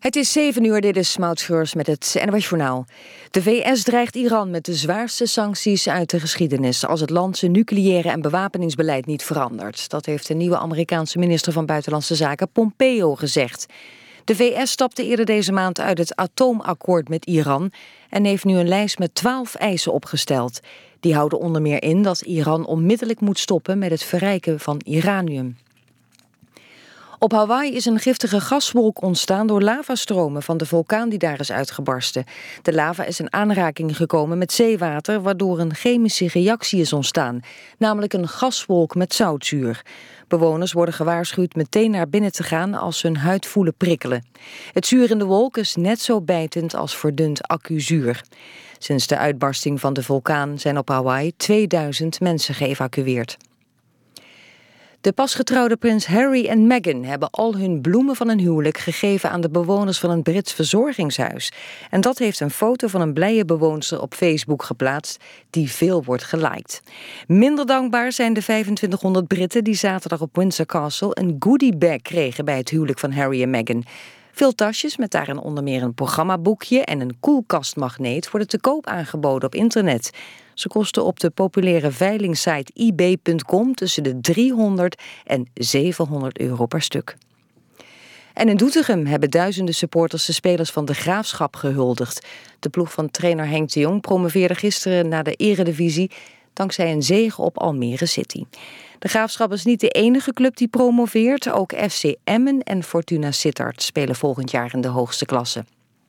Het is 7 uur, dit is Maud Schreurs met het NOS Journaal. De VS dreigt Iran met de zwaarste sancties uit de geschiedenis als het land zijn nucleaire en bewapeningsbeleid niet verandert. Dat heeft de nieuwe Amerikaanse minister van Buitenlandse Zaken Pompeo gezegd. De VS stapte eerder deze maand uit het atoomakkoord met Iran en heeft nu een lijst met 12 eisen opgesteld. Die houden onder meer in dat Iran onmiddellijk moet stoppen met het verrijken van uranium. Op Hawaii is een giftige gaswolk ontstaan door lavastromen van de vulkaan die daar is uitgebarsten. De lava is in aanraking gekomen met zeewater, waardoor een chemische reactie is ontstaan, namelijk een gaswolk met zoutzuur. Bewoners worden gewaarschuwd meteen naar binnen te gaan als ze hun huid voelen prikkelen. Het zuur in de wolk is net zo bijtend als verdund accuzuur. Sinds de uitbarsting van de vulkaan zijn op Hawaii 2000 mensen geëvacueerd. De pasgetrouwde prins Harry en Meghan hebben al hun bloemen van een huwelijk gegeven aan de bewoners van een Brits verzorgingshuis. En dat heeft een foto van een blije bewoonster op Facebook geplaatst, die veel wordt geliked. Minder dankbaar zijn de 2500 Britten die zaterdag op Windsor Castle een goodiebag kregen bij het huwelijk van Harry en Meghan. Veel tasjes met daarin onder meer een programmaboekje en een koelkastmagneet worden te koop aangeboden op internet. Ze kosten op de populaire veilingsite ebay.com tussen de 300 en 700 euro per stuk. En in Doetinchem hebben duizenden supporters de spelers van de Graafschap gehuldigd. De ploeg van trainer Henk de Jong promoveerde gisteren naar de Eredivisie dankzij een zege op Almere City. De Graafschap is niet de enige club die promoveert. Ook FC Emmen en Fortuna Sittard spelen volgend jaar in de hoogste klasse.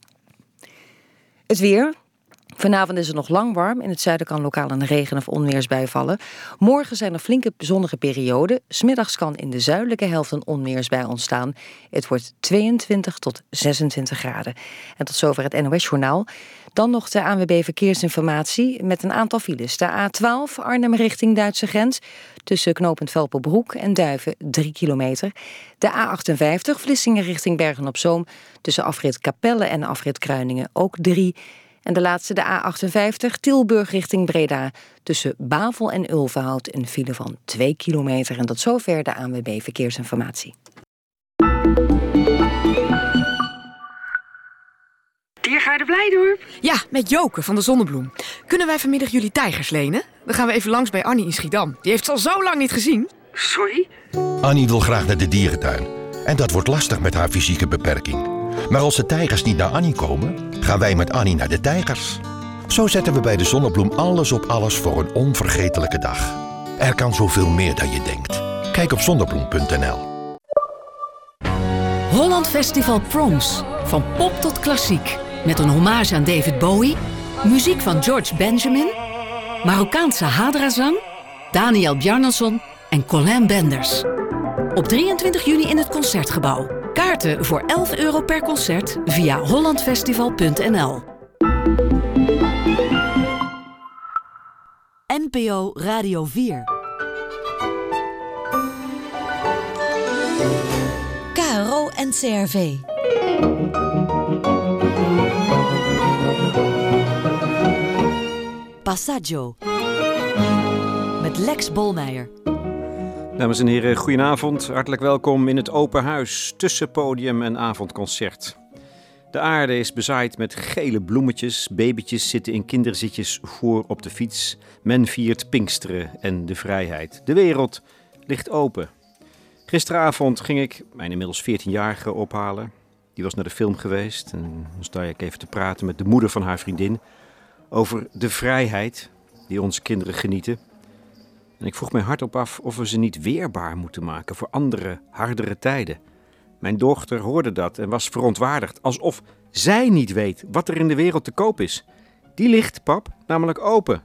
Het weer. Vanavond is het nog lang warm. In het zuiden kan lokaal een regen- of onweersbui vallen. Morgen zijn er flinke zonnige perioden. 's Middags kan in de zuidelijke helft een onweersbui ontstaan. Het wordt 22 tot 26 graden. En tot zover het NOS Journaal. Dan nog de ANWB Verkeersinformatie met een aantal files. De A12 Arnhem richting Duitse grens. Tussen knooppunt Velperbroek en Duiven 3 kilometer. De A58 Vlissingen richting Bergen-op-Zoom. Tussen afrit Capelle en afrit Kruiningen ook 3. En de laatste, de A58, Tilburg richting Breda. Tussen Bavel en Ulvenhout een file van 2 kilometer. En tot zover de ANWB Verkeersinformatie. Diergaarde Blijdorp? Ja, met Joke van de Zonnebloem. Kunnen wij vanmiddag jullie tijgers lenen? Dan gaan we even langs bij Annie in Schiedam. Die heeft ze al zo lang niet gezien. Sorry? Annie wil graag naar de dierentuin. En dat wordt lastig met haar fysieke beperking. Maar als de tijgers niet naar Annie komen, gaan wij met Annie naar de tijgers. Zo zetten we bij de Zonnebloem alles op alles voor een onvergetelijke dag. Er kan zoveel meer dan je denkt. Kijk op zonnebloem.nl. Holland Festival Proms. Van pop tot klassiek. Met een hommage aan David Bowie, muziek van George Benjamin, Marokkaanse hadrazang, Daniel Bjarnason en Colin Benders. Op 23 juni in het Concertgebouw. Kaarten voor €11 per concert via hollandfestival.nl. NPO Radio 4. KRO NCRV. Passaggio. Met Lex Bolmeijer. Dames en heren, goedenavond. Hartelijk welkom in het open huis tussen podium en avondconcert. De aarde is bezaaid met gele bloemetjes. Babytjes zitten in kinderzitjes voor op de fiets. Men viert Pinksteren en de vrijheid. De wereld ligt open. Gisteravond ging ik mijn inmiddels 14-jarige ophalen. Die was naar de film geweest. En dan sta ik even te praten met de moeder van haar vriendin over de vrijheid die onze kinderen genieten. En ik vroeg mij hardop af of we ze niet weerbaar moeten maken voor andere, hardere tijden. Mijn dochter hoorde dat en was verontwaardigd, alsof zij niet weet wat er in de wereld te koop is. Die ligt, pap, namelijk open.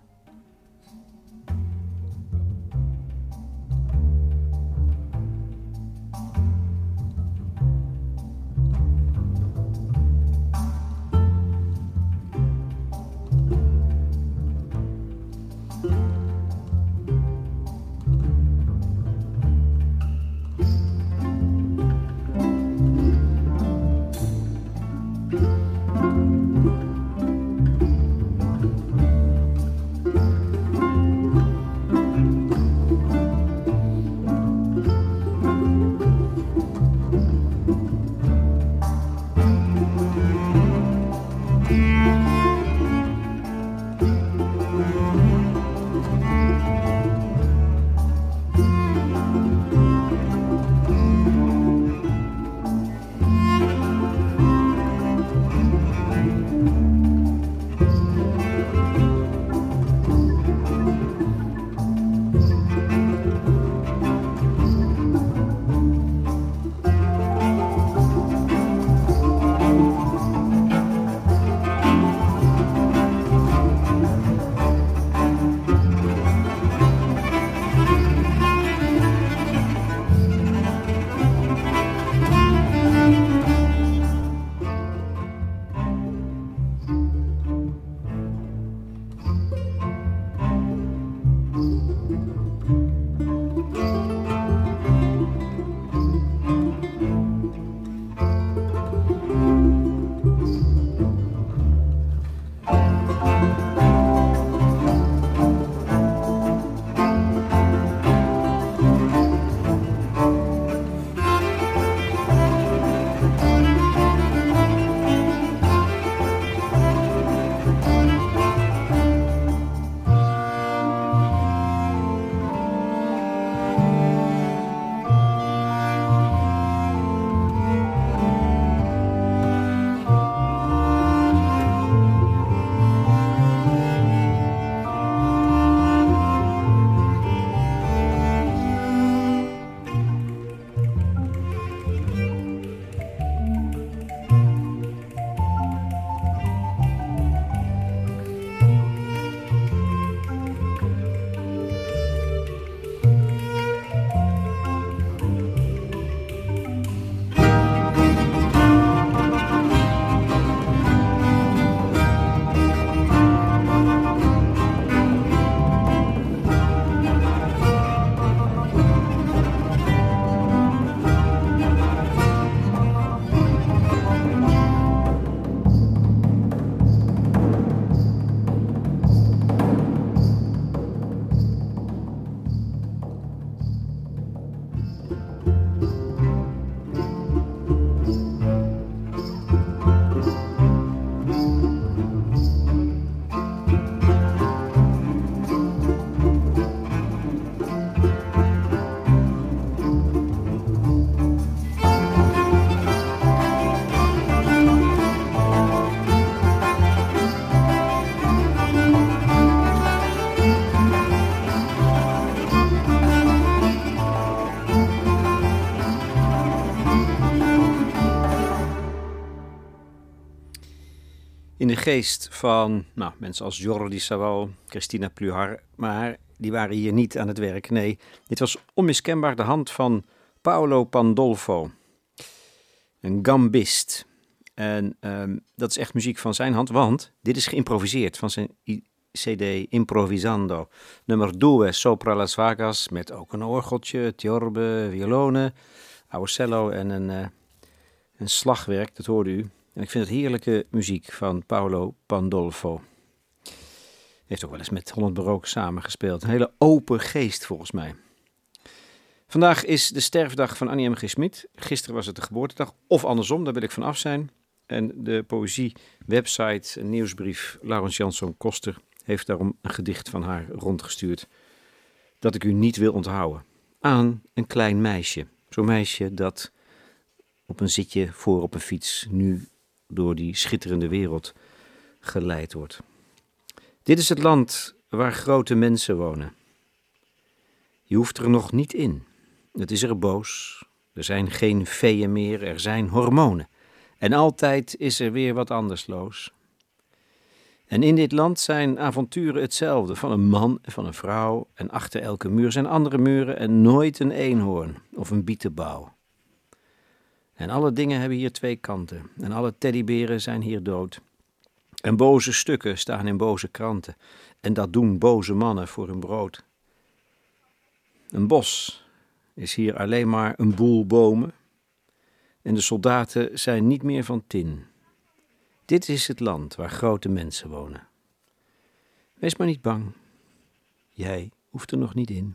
In de geest van mensen als Jordi Savall, Cristina Pluhar, maar die waren hier niet aan het werk. Nee, dit was onmiskenbaar de hand van Paolo Pandolfo, een gambist. En dat is echt muziek van zijn hand, want dit is geïmproviseerd van zijn CD Improvisando. Nummer 2, Sopra las Vagas, met ook een orgeltje, tiorbe, violone, oude cello en een slagwerk, dat hoorde u. En ik vind het heerlijke muziek van Paolo Pandolfo. Heeft ook wel eens met Holland Baroque samengespeeld. Een hele open geest volgens mij. Vandaag is de sterfdag van Annie M. G. Schmid. Gisteren was het de geboortedag. Of andersom, daar wil ik van af zijn. En de poëzie-website, een nieuwsbrief, Laurens Jansson Koster, heeft daarom een gedicht van haar rondgestuurd. Dat ik u niet wil onthouden. Aan een klein meisje. Zo'n meisje dat op een zitje voor op een fiets nu door die schitterende wereld geleid wordt. Dit is het land waar grote mensen wonen. Je hoeft er nog niet in. Het is er boos. Er zijn geen veeën meer, er zijn hormonen. En altijd is er weer wat anders los. En in dit land zijn avonturen hetzelfde, van een man en van een vrouw. En achter elke muur zijn andere muren en nooit een eenhoorn of een bietenbouw. En alle dingen hebben hier twee kanten. En alle teddyberen zijn hier dood. En boze stukken staan in boze kranten. En dat doen boze mannen voor hun brood. Een bos is hier alleen maar een boel bomen. En de soldaten zijn niet meer van tin. Dit is het land waar grote mensen wonen. Wees maar niet bang. Jij hoeft er nog niet in.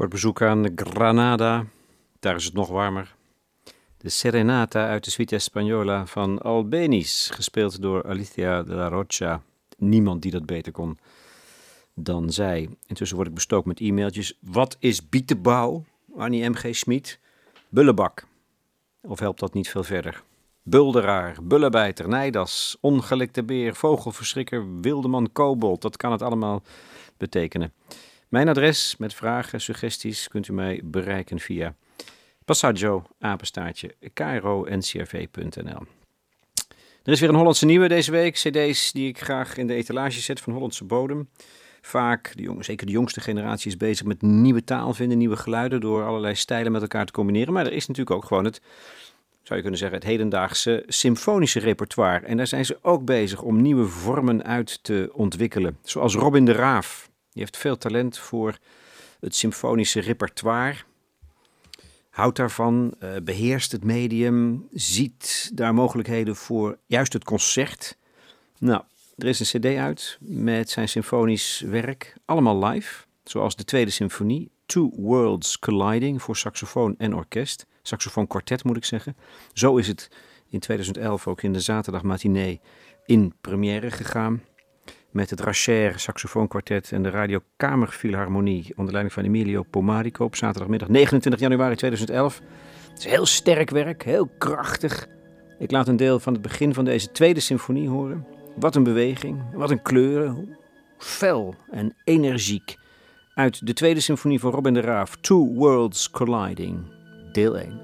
Kort bezoek aan Granada, daar is het nog warmer. De Serenata uit de Suite Española van Albéniz, gespeeld door Alicia de la Rocha. Niemand die dat beter kon dan zij. Intussen word ik bestookt met e-mailtjes. Wat is bietenbouw? Annie M.G. Schmid. Bullebak. Of helpt dat niet veel verder? Bulderaar, bullebijter, nijdas, ongelikte beer, vogelverschrikker, wildeman, kobold. Dat kan het allemaal betekenen. Mijn adres met vragen, suggesties kunt u mij bereiken via passaggio, @kro-ncrv.nl. Er is weer een Hollandse nieuwe deze week. CD's die ik graag in de etalage zet van Hollandse bodem. Vaak, zeker de jongste generatie is bezig met nieuwe taal vinden, nieuwe geluiden, door allerlei stijlen met elkaar te combineren. Maar er is natuurlijk ook gewoon het, zou je kunnen zeggen, het hedendaagse symfonische repertoire. En daar zijn ze ook bezig om nieuwe vormen uit te ontwikkelen. Zoals Robin de Raaf. Die heeft veel talent voor het symfonische repertoire. Houdt daarvan, beheerst het medium, ziet daar mogelijkheden voor juist het concert. Nou, er is een cd uit met zijn symfonisch werk, allemaal live. Zoals de tweede symfonie, Two Worlds Colliding, voor saxofoon en orkest. Saxofoonkwartet moet ik zeggen. Zo is het in 2011 ook in de zaterdagmatinee in première gegaan. Met het Racher saxofoonkwartet en de Radio Kamerfilharmonie onder leiding van Emilio Pomarico op zaterdagmiddag 29 januari 2011. Het is heel sterk werk, heel krachtig. Ik laat een deel van het begin van deze tweede symfonie horen. Wat een beweging, wat een kleuren, hoe fel en energiek. Uit de tweede symfonie van Robin de Raaf, Two Worlds Colliding, deel 1.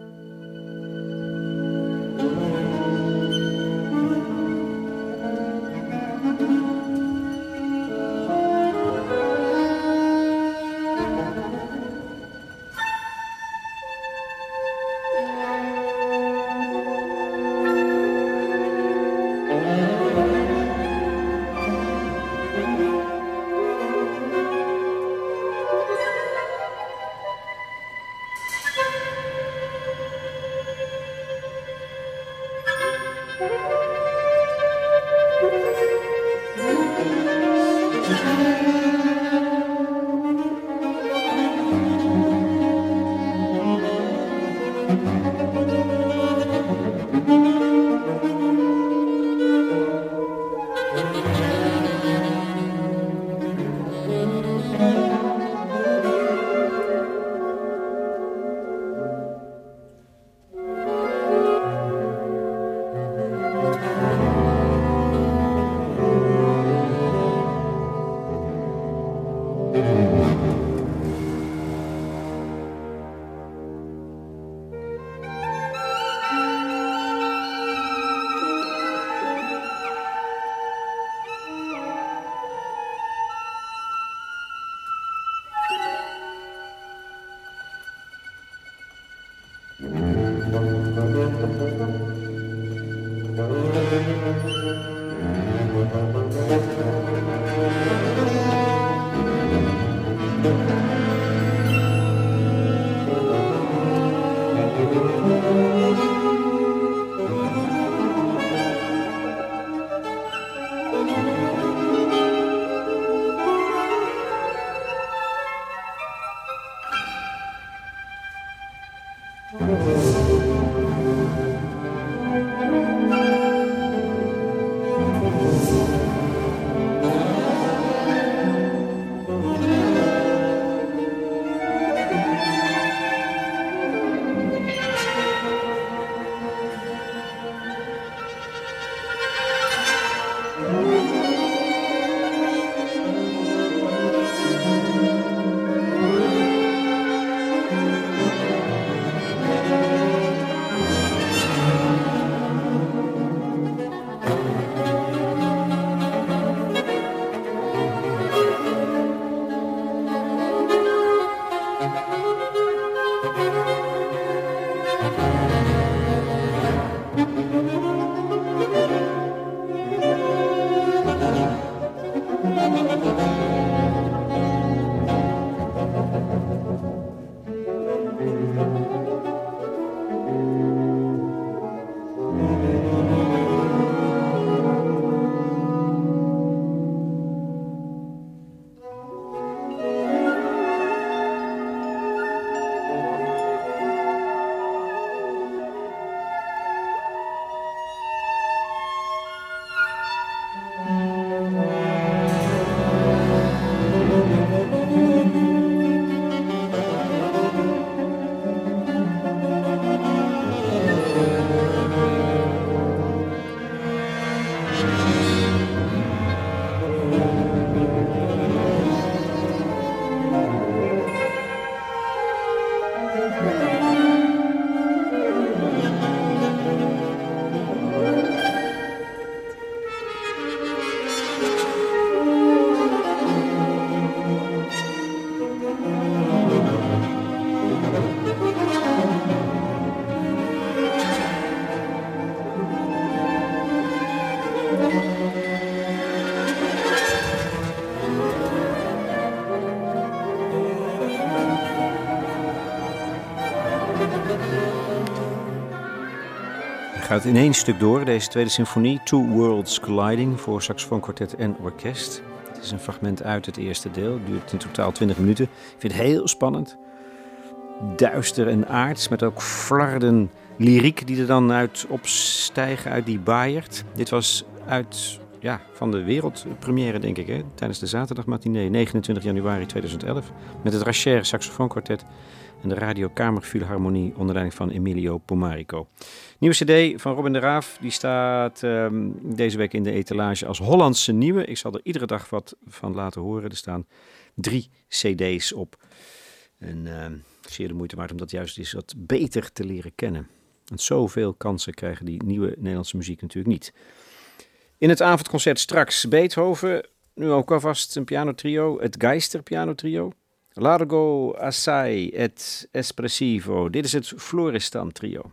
Hij gaat in één stuk door, deze tweede symfonie, Two Worlds Colliding, voor saxofoonkwartet en orkest. Het is een fragment uit het eerste deel, het duurt in totaal 20 minuten. Ik vind het heel spannend. Duister en aards, met ook flarden lyriek die er dan uit opstijgen, uit die baaiert. Dit was van de wereldpremière, denk ik, hè? Tijdens de zaterdagmatinee, 29 januari 2011, met het Racher saxofoonkwartet en de Radio Kamerfilharmonie onder leiding van Emilio Pomarico. Nieuwe cd van Robin de Raaf, die staat deze week in de etalage als Hollandse nieuwe. Ik zal er iedere dag wat van laten horen. Er staan 3 cd's op. En zeer de moeite waard om dat juist eens wat beter te leren kennen. Want zoveel kansen krijgen die nieuwe Nederlandse muziek natuurlijk niet. In het avondconcert straks Beethoven, nu ook alvast een pianotrio, het Geister pianotrio. Largo assai et espressivo. Dit is het Floristan trio.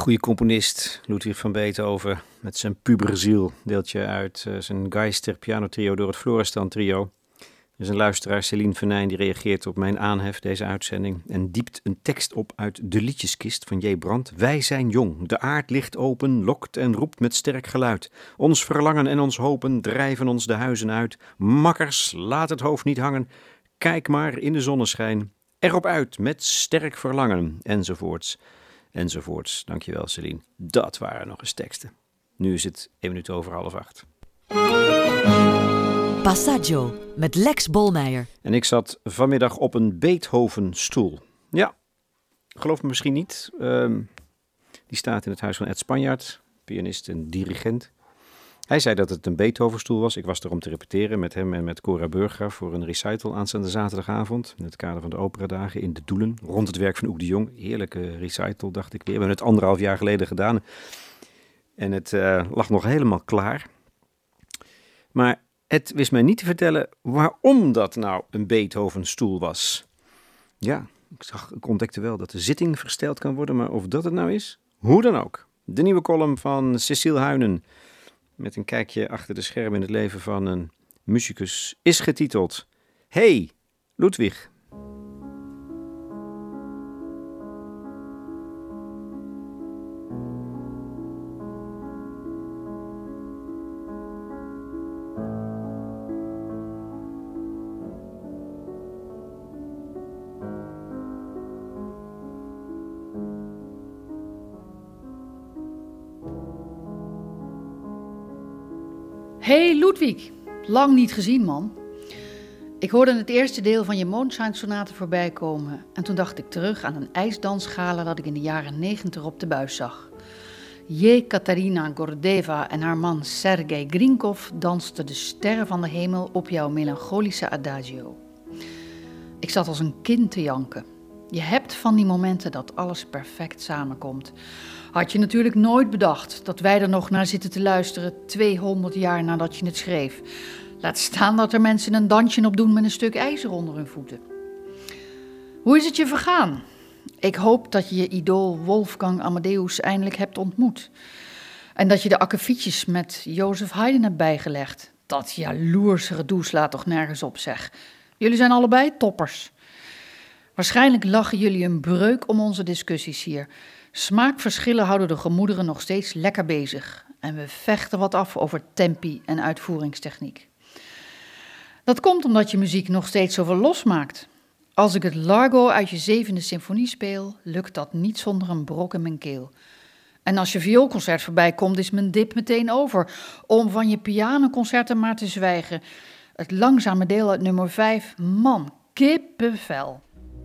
goede componist Ludwig van Beethoven met zijn puberziel deeltje uit zijn Geister pianotrio door het Florestan trio. Er is een luisteraar, Céline Venijn, die reageert op mijn aanhef deze uitzending en diept een tekst op uit De Liedjeskist van J. Brandt. Wij zijn jong, de aard ligt open, lokt en roept met sterk geluid. Ons verlangen en ons hopen drijven ons de huizen uit. Makkers, laat het hoofd niet hangen, kijk maar in de zonneschijn. Erop uit met sterk verlangen, enzovoorts. Enzovoorts. Dankjewel, Céline. Dat waren nog eens teksten. Nu is het 1 minuut over 7:30. Passaggio met Lex Bolmeijer. En ik zat vanmiddag op een Beethoven-stoel. Ja, geloof me misschien niet. Die staat in het huis van Ed Spanjaard, pianist en dirigent. Hij zei dat het een Beethoven-stoel was. Ik was er om te repeteren met hem en met Cora Burger voor een recital aanstaande zaterdagavond. In het kader van de operadagen in De Doelen, rond het werk van Oek de Jong. Heerlijke recital, dacht ik weer. We hebben het 1,5 jaar geleden gedaan. En het lag nog helemaal klaar. Maar het wist mij niet te vertellen waarom dat nou een Beethoven-stoel was. Ja, ik ontdekte wel dat de zitting versteld kan worden, maar of dat het nou is, hoe dan ook. De nieuwe column van Cecile Huynen, met een kijkje achter de schermen in het leven van een musicus, is getiteld Hey, Ludwig. Hey Ludwig, lang niet gezien man. Ik hoorde het eerste deel van je Mondscheinsonate voorbij komen en toen dacht ik terug aan een ijsdansgala dat ik in de jaren 90 op de buis zag. Jekaterina Gordeva en haar man Sergei Grinkov dansten de sterren van de hemel op jouw melancholische adagio. Ik zat als een kind te janken. Je hebt van die momenten dat alles perfect samenkomt. Had je natuurlijk nooit bedacht dat wij er nog naar zitten te luisteren 200 jaar nadat je het schreef. Laat staan dat er mensen een dansje op doen met een stuk ijzer onder hun voeten. Hoe is het je vergaan? Ik hoop dat je je idool Wolfgang Amadeus eindelijk hebt ontmoet. En dat je de akkefietjes met Joseph Haydn hebt bijgelegd. Dat jaloerse gedoe slaat toch nergens op, zeg. Jullie zijn allebei toppers. Waarschijnlijk lachen jullie een breuk om onze discussies hier. Smaakverschillen houden de gemoederen nog steeds lekker bezig. En we vechten wat af over tempi en uitvoeringstechniek. Dat komt omdat je muziek nog steeds zoveel losmaakt. Als ik het Largo uit je 7e symfonie speel, lukt dat niet zonder een brok in mijn keel. En als je vioolconcert voorbij komt, is mijn dip meteen over. Om van je pianoconcerten maar te zwijgen. Het langzame deel uit nummer 5, man, kippenvel.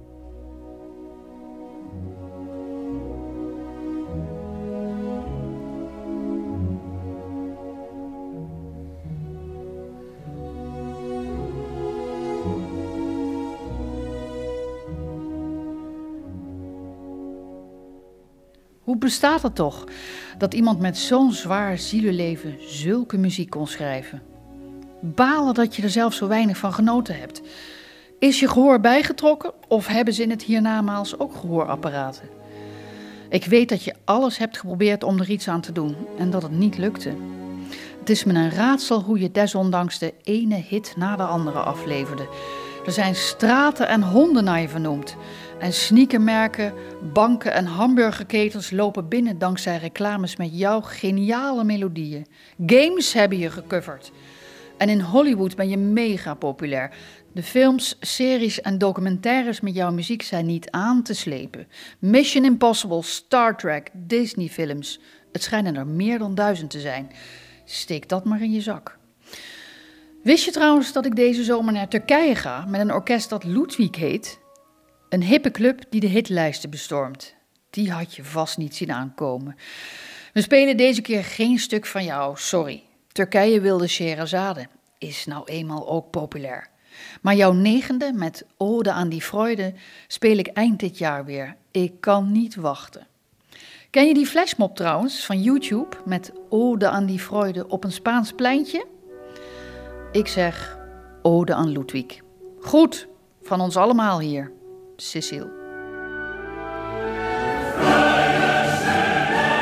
Hoe bestaat het toch dat iemand met zo'n zwaar zielenleven zulke muziek kon schrijven? Balen dat je er zelf zo weinig van genoten hebt. Is je gehoor bijgetrokken of hebben ze in het hiernamaals ook gehoorapparaten? Ik weet dat je alles hebt geprobeerd om er iets aan te doen en dat het niet lukte. Het is me een raadsel hoe je desondanks de ene hit na de andere afleverde. Er zijn straten en honden naar je vernoemd. En sneakermerken, banken en hamburgerketens lopen binnen dankzij reclames met jouw geniale melodieën. Games hebben je gecoverd. En in Hollywood ben je mega populair. De films, series en documentaires met jouw muziek zijn niet aan te slepen. Mission Impossible, Star Trek, Disney-films. Het schijnen er meer dan 1000 te zijn. Steek dat maar in je zak. Wist je trouwens dat ik deze zomer naar Turkije ga met een orkest dat Ludwig heet? Een hippe club die de hitlijsten bestormt. Die had je vast niet zien aankomen. We spelen deze keer geen stuk van jou, sorry. Turkije wilde Sheherazade. Is nou eenmaal ook populair. Maar jouw 9e met Ode aan die Freude speel ik eind dit jaar weer. Ik kan niet wachten. Ken je die flashmob trouwens van YouTube met Ode aan die Freude op een Spaans pleintje? Ik zeg Ode aan Ludwig. Goed, van ons allemaal hier. Cecile.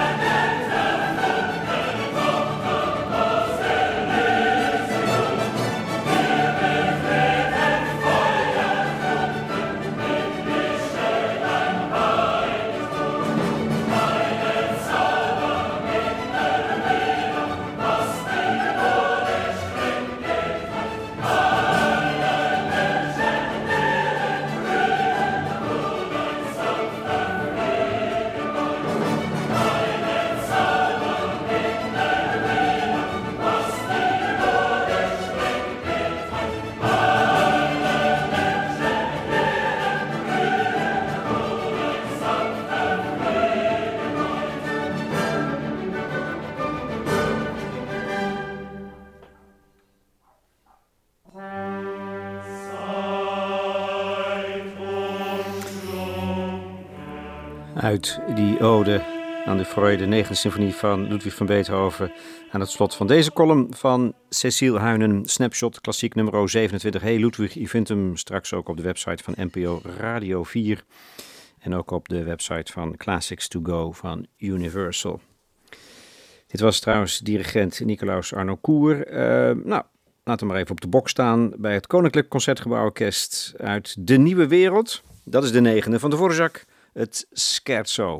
Uit die ode aan de Freude, 9e symfonie van Ludwig van Beethoven. Aan het slot van deze column van Cecile Huynen, Snapshot, klassiek nummer 27. Hey Ludwig, je vindt hem straks ook op de website van NPO Radio 4. En ook op de website van Classics to Go van Universal. Dit was trouwens dirigent Nicolaus Arno Koer. Laten we maar even op de bok staan bij het Koninklijk Concertgebouworkest uit De Nieuwe Wereld. Dat is de 9e van de Dvorak, het Scherzo.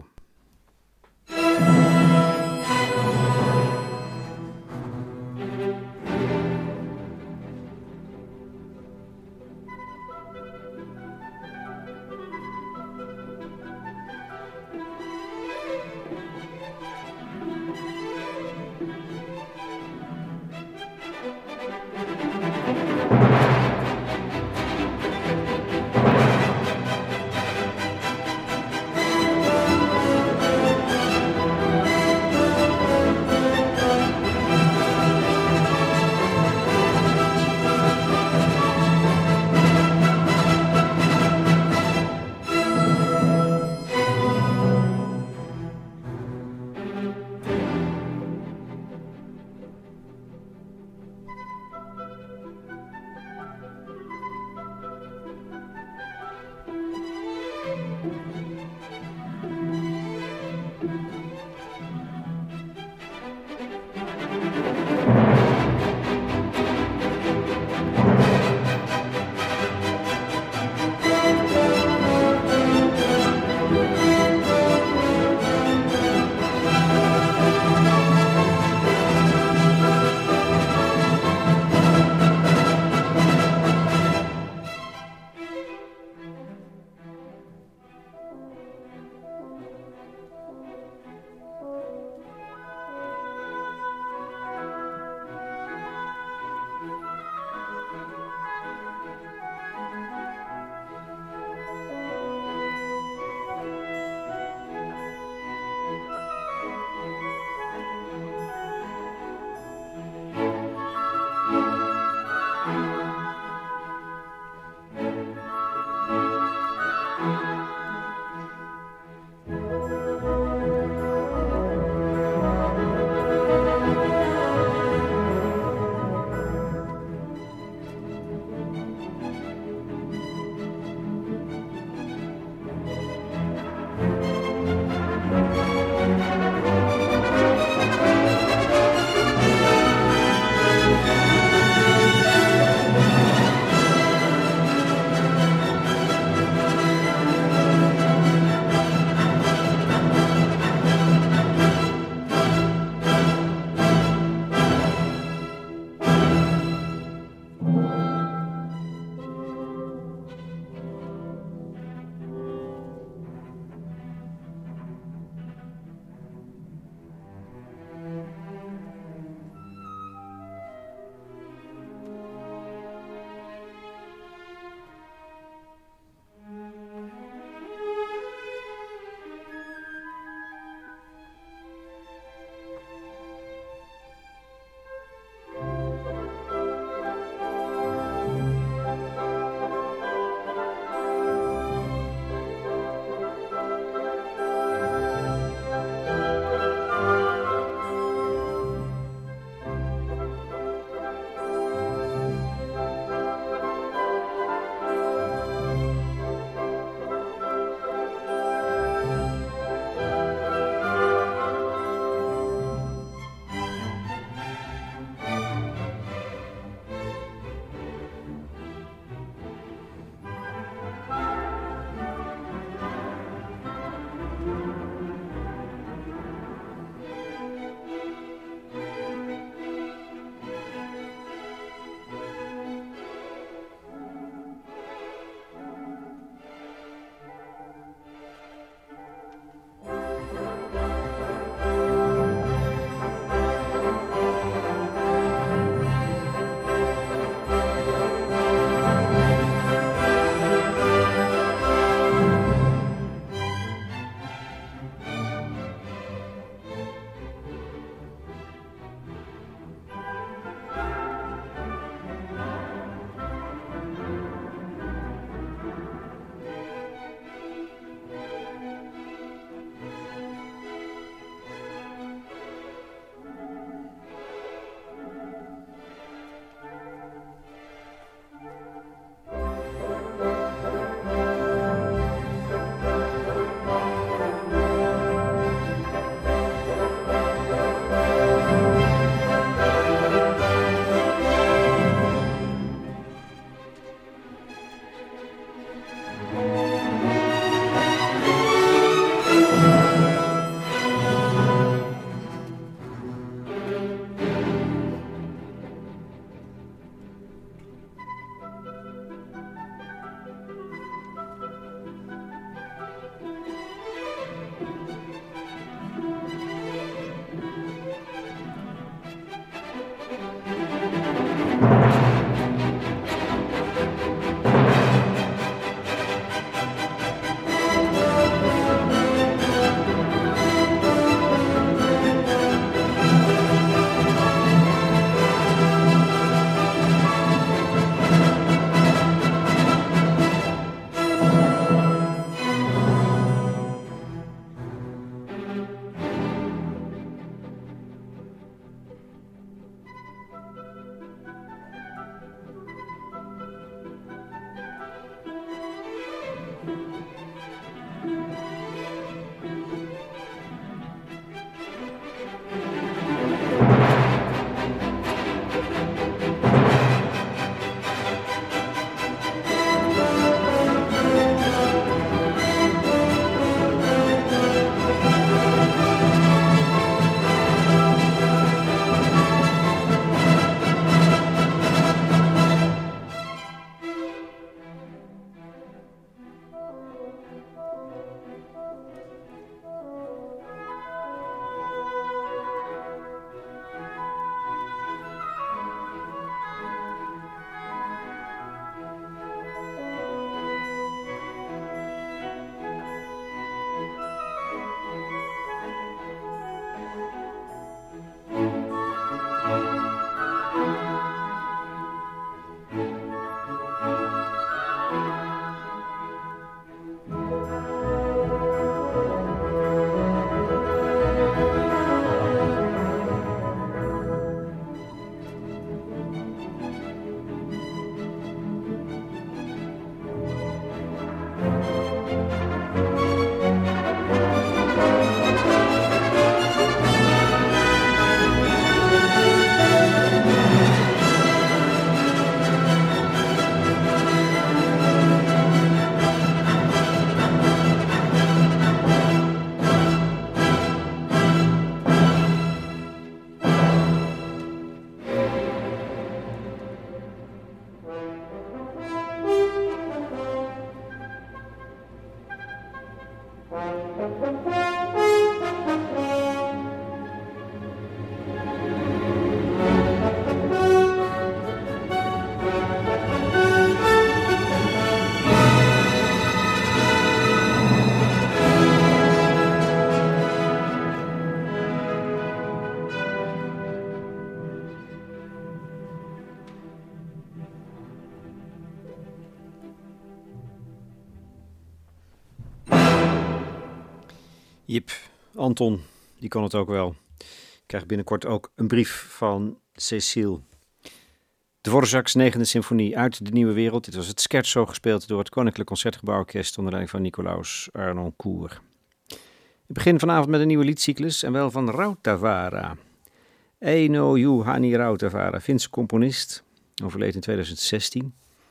Jip, Anton, die kon het ook wel. Ik krijg binnenkort ook een brief van Cecile. Dvorak's 9e symfonie uit de Nieuwe Wereld. Dit was het scherzo gespeeld door het Koninklijk Concertgebouworkest onder leiding van Nicolaus Arnoncourt. Ik begin vanavond met een nieuwe liedcyclus en wel van Rautavaara. Eino Juhani Rautavaara, Finse componist, overleed in 2016.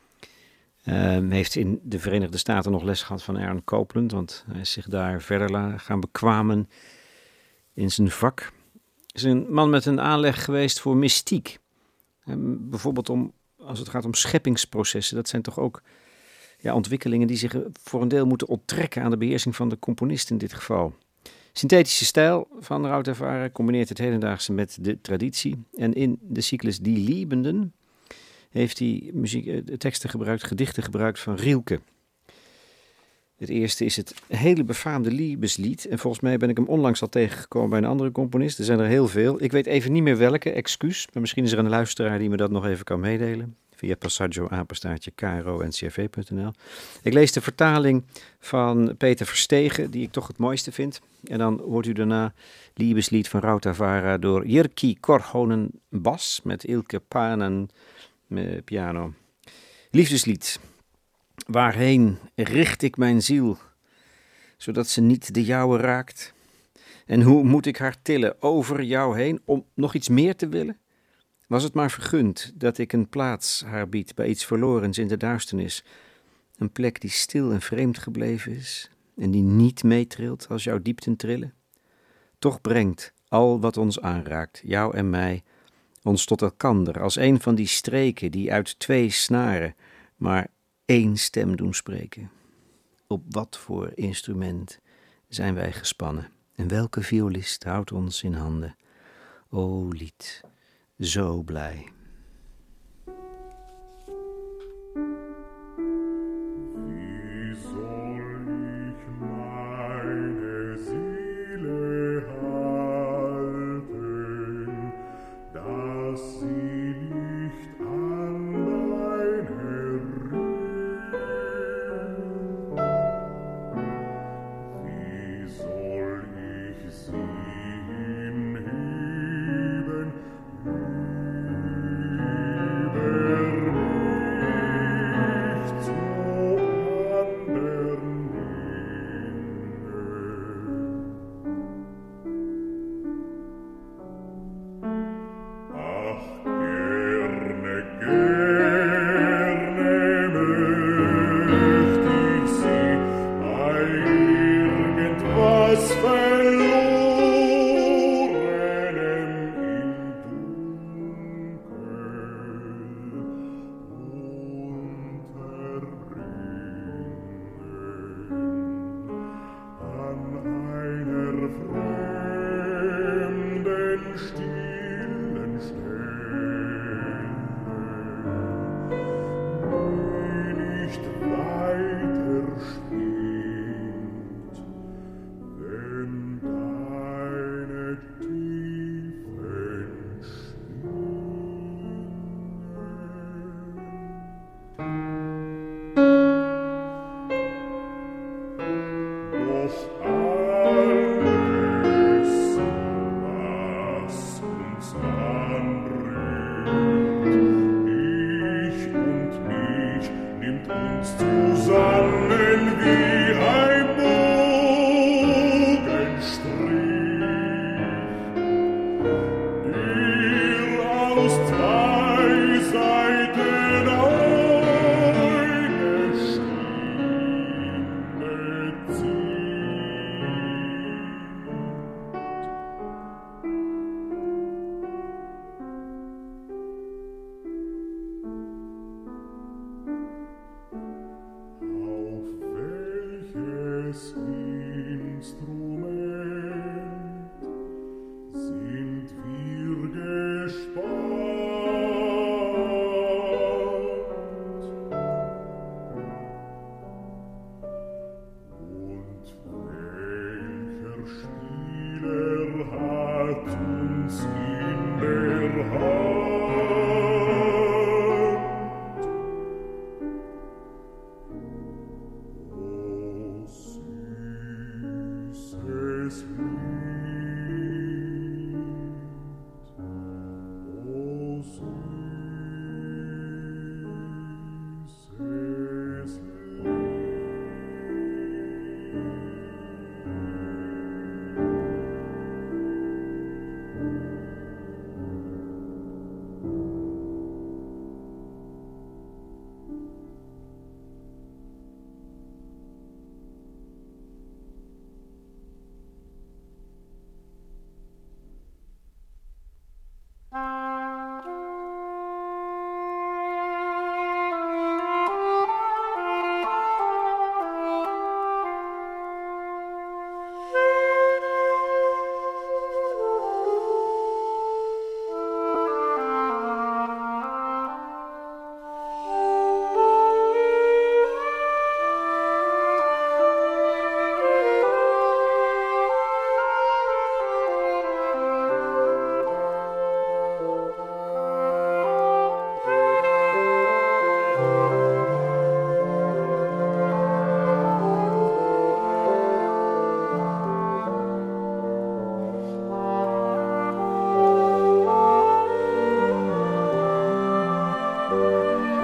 Heeft in de Verenigde Staten nog les gehad van Aaron Copland, want hij is zich daar verder gaan bekwamen in zijn vak. Hij is een man met een aanleg geweest voor mystiek. Bijvoorbeeld als het gaat om scheppingsprocessen, dat zijn toch ook ontwikkelingen die zich voor een deel moeten onttrekken aan de beheersing van de componist in dit geval. Synthetische stijl van Rautavaara combineert het hedendaagse met de traditie. En in de cyclus Die Liebenden heeft hij teksten gebruikt, gedichten gebruikt van Rilke. Het eerste is het hele befaamde Liebeslied. En volgens mij ben ik hem onlangs al tegengekomen bij een andere componist. Er zijn er heel veel. Ik weet even niet meer welke, excuus. Maar misschien is er een luisteraar die me dat nog even kan meedelen. Via passaggio@kro.ncrv.nl. Ik lees de vertaling van Peter Verstegen, die ik toch het mooiste vind. En dan hoort u daarna Liebeslied van Rautavaara door Jyrki Korhonen bas met Ilke Panen piano. Liefdeslied. Waarheen richt ik mijn ziel, zodat ze niet de jouwe raakt? En hoe moet ik haar tillen over jou heen, om nog iets meer te willen? Was het maar vergund dat ik een plaats haar bied bij iets verlorens in de duisternis, een plek die stil en vreemd gebleven is en die niet meetrilt als jouw diepten trillen? Toch brengt al wat ons aanraakt, jou en mij, ons tot elkander als een van die streken die uit 2 snaren maar 1 stem doen spreken. Op wat voor instrument zijn wij gespannen en welke violist houdt ons in handen? O lied, zo blij.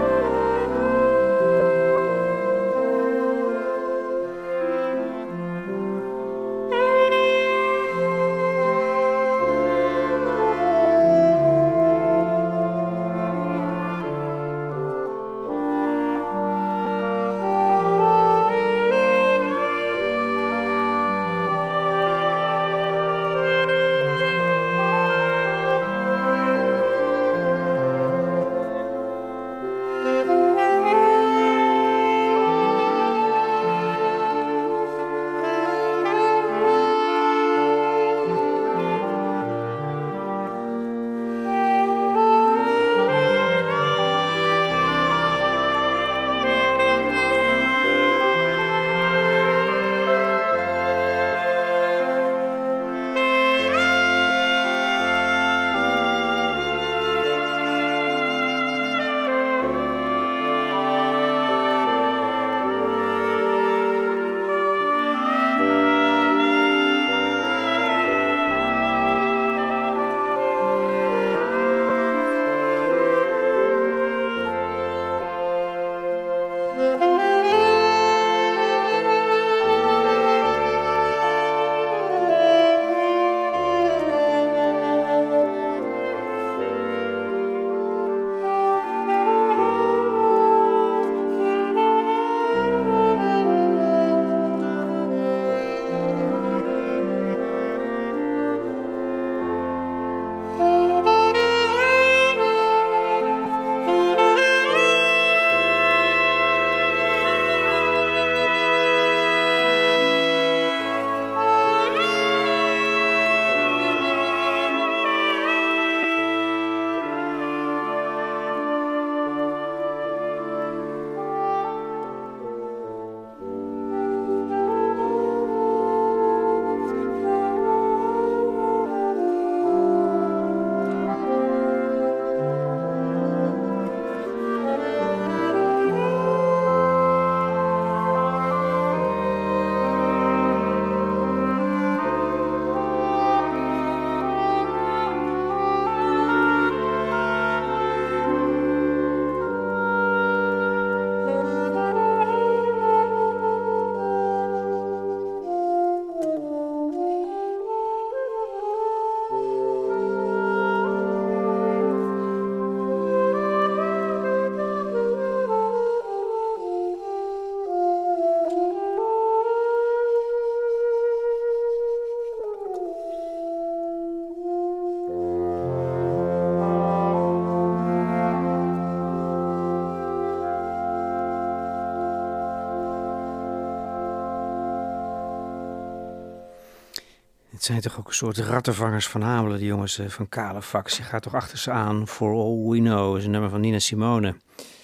Het zijn toch ook een soort rattenvangers van Hamelen, die jongens van Calefax. Je gaat toch achter ze aan. For All We Know is een nummer van Nina Simone.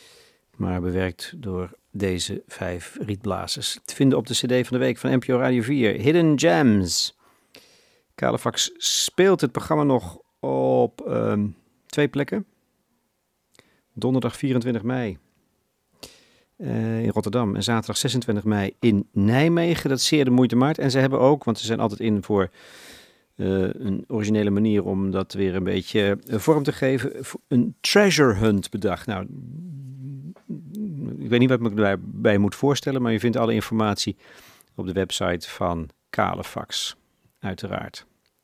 Maar bewerkt door deze 5 rietblazers. Te vinden op de cd van de week van NPO Radio 4. Hidden Gems. Calefax speelt het programma nog op 2 plekken. Donderdag 24 mei. In Rotterdam en zaterdag 26 mei in Nijmegen. Dat is zeer de moeite waard. En ze hebben ook, want ze zijn altijd in voor een originele manier om dat weer een beetje vorm te geven, een treasure hunt bedacht. Nou, ik weet niet wat ik me daarbij moet voorstellen, maar je vindt alle informatie op de website van Calefax, uiteraard.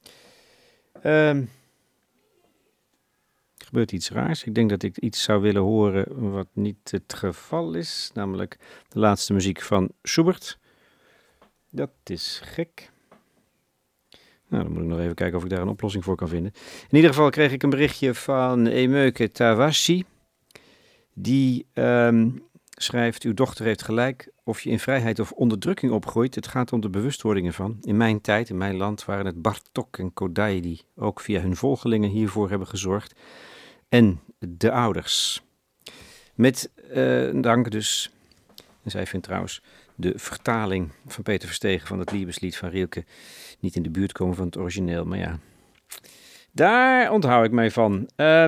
Er gebeurt iets raars. Ik denk dat ik iets zou willen horen wat niet het geval is. Namelijk de laatste muziek van Schubert. Dat is gek. Nou, dan moet ik nog even kijken of ik daar een oplossing voor kan vinden. In ieder geval kreeg ik een berichtje van Emeuke Tawashi. Die schrijft: uw dochter heeft gelijk. Of je in vrijheid of onderdrukking opgroeit, het gaat om de bewustwording ervan. In mijn tijd, in mijn land, waren het Bartók en Kodály die ook via hun volgelingen hiervoor hebben gezorgd. En de ouders. Met dank dus. En zij vindt trouwens de vertaling van Peter Verstegen van het Liebeslied van Rilke niet in de buurt komen van het origineel. Maar ja, daar onthoud ik mij van.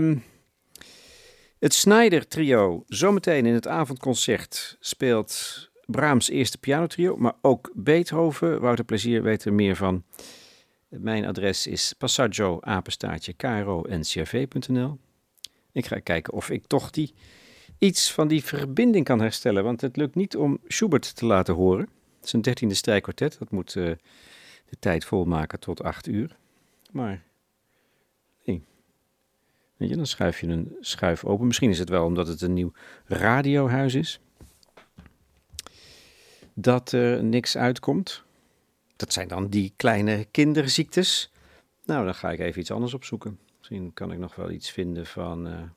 Het Snyder Trio, zometeen in het avondconcert, speelt Brahms' eerste pianotrio, maar ook Beethoven. Wouter Plezier weet er meer van. Mijn adres is passaggio@kro-ncrv.nl. Ik ga kijken of ik toch die iets van die verbinding kan herstellen. Want het lukt niet om Schubert te laten horen. Het is een 13e strijkkwartet. Dat moet de tijd volmaken tot 8 uur. Maar nee. Weet je, dan schuif je een schuif open. Misschien is het wel omdat het een nieuw radiohuis is. Dat er niks uitkomt. Dat zijn dan die kleine kinderziektes. Nou, dan ga ik even iets anders opzoeken. Misschien kan ik nog wel iets vinden van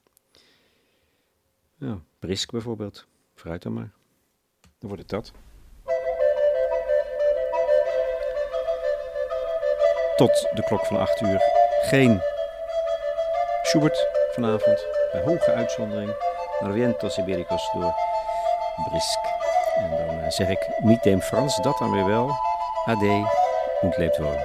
Brisk bijvoorbeeld. Vooruit dan maar. Dan wordt het dat. Tot de klok van 8 uur. Geen Schubert vanavond. Bij hoge uitzondering. Vientos Ibericos door Brisk. En dan zeg ik niet in Frans, dat dan weer wel. Ade und lebt wohl.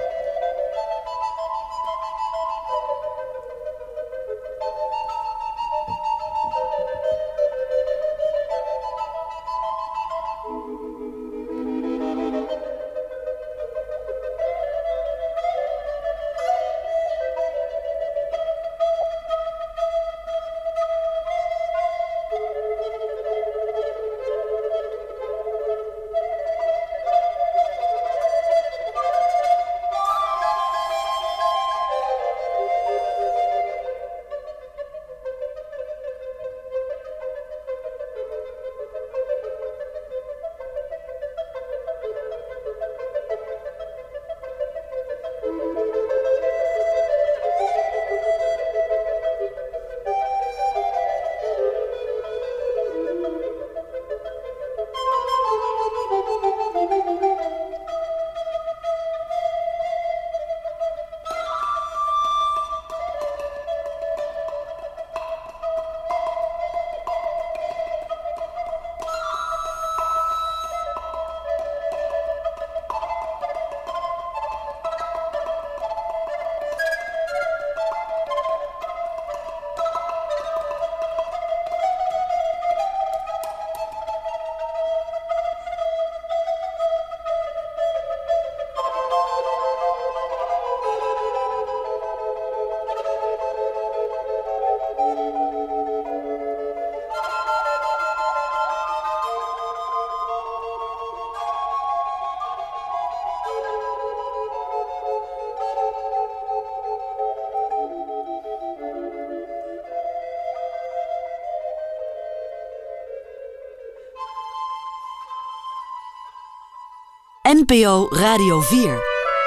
NPO Radio 4.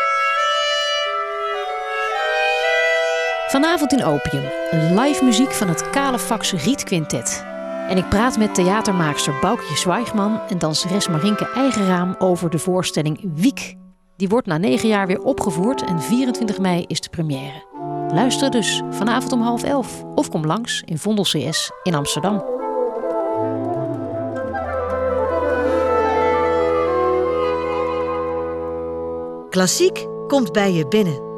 Vanavond in Opium, live muziek van het Kalefax Riet Quintet. En ik praat met theatermaakster Boukje Zwijgman en danseres Marinke Eigeraam over de voorstelling Wiek. Die wordt na 9 jaar weer opgevoerd en 24 mei is de première. Luister dus vanavond om 10:30 of kom langs in Vondel CS in Amsterdam. Klassiek komt bij je binnen.